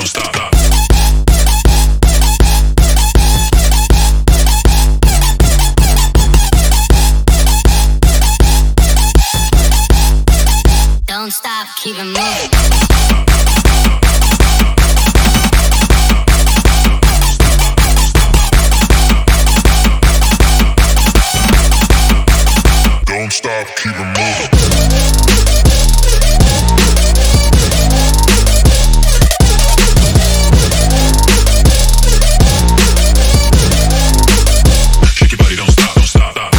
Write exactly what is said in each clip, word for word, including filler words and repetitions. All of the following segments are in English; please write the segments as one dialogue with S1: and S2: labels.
S1: stop.
S2: Don't stop, keep it moving.
S1: Don't stop, keep it moving. Shake your body, don't stop, don't stop, stop.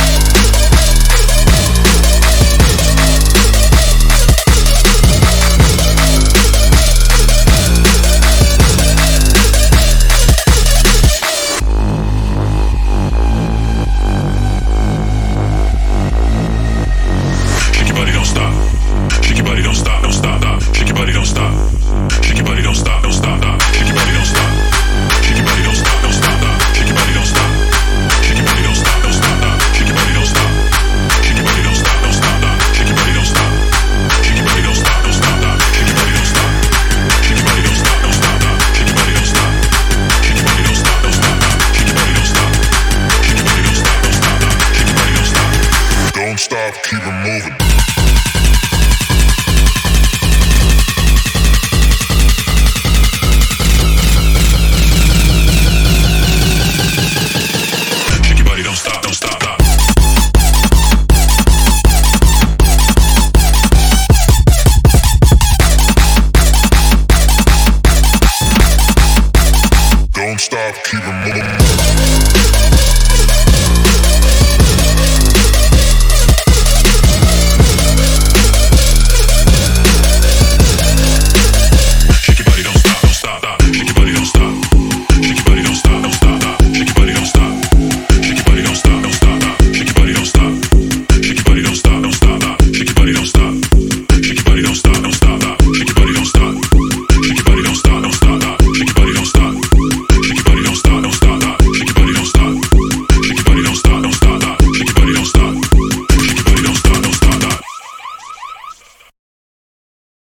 S1: Shake your body, don't stop. Shake your body, don't stop, don't stop, stop. Shake your body, don't stop. Shake your body, don't stop, don't stop, stop. Shake your body, don't stop. Shake your body, don't stop, don't stop, stop. Shake your body, don't stop. Shake your body, don't stop, don't stop, stop. Shake your body, don't stop. Shake your body, don't stop, don't stop, stop. Shake your body, don't stop. Shake your body, don't stop, don't stop, stop. Shake your body, don't stop. Shake your body, don't stop, don't stop, stop. Shake your body, don't stop. Shake your body, don't stop, don't stop, stop. Shake your body, don't stop. Shake your body, don't stop, don't stop, stop. Shake your body, don't stop. Don't stop, keep it moving. Shake your body, don't stop, don't stop, stop. Don't stop, keep it moving.